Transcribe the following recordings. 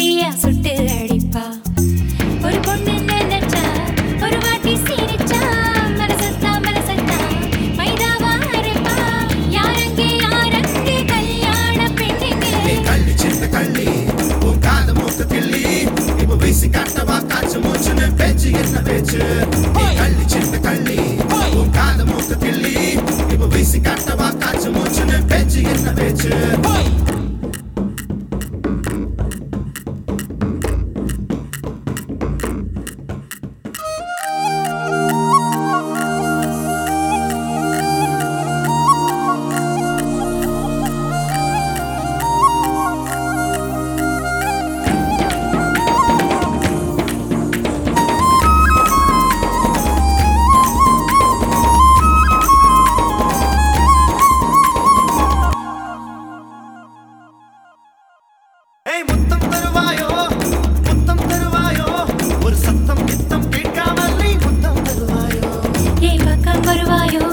தீயா சுட்டு அடிப்பா. ஒரு பொண்ணு நினைச்சா ஒரு வாட்டி சீரிச்சா மனசத்தா மைதாவா அரைப்பா. யாரங்கே கல்யாண பெண்ணுங்க கள்ளி சின்ன கள்ளி உன் காத மூக்க கிள்ளி இப்ப வீசி காட்டவா காய்ச்சி மூச்சுன்னு பேச்சு என்ன பேச்சு. கள்ளி சின்ன கள்ளி உன் காத மூக்க கிள்ளி இப்ப வீசி காட்டவா காய்ச்சி மூச்சுன்னு பேச்சு என்ன பேச்சு. முத்தம் தருவாயோ முத்தம் தருவாயோ ஒரு சத்தம் கித்தம் கேட்காமல் நீ முத்தம் தருவாயோ. ஏய் பக்கம் வருவாயோ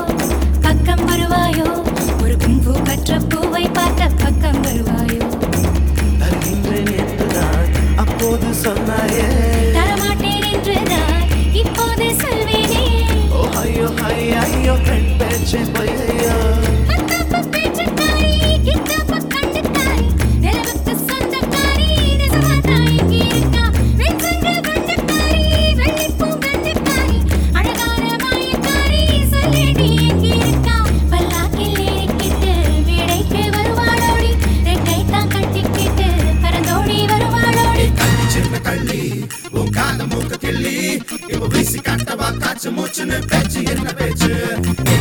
ஒரு கும்பு கற்ற பூவை பார்த்த பக்கம் வருவாயோ. தருகின்றேன் என்றுதான் அப்போது சொன்னாயே தரமாட்டேன் என்றுதான் இப்போது சொல்வேனே. ஓ ஐயோ ஐயோ பெண் பேச்சே பொய்யோ. உன் காத மூக்க கிள்ளி இப்ப வீசி காட்டவா காய்ச்சி மூச்சுன்னு பேச்சு என்ன பேச்சு.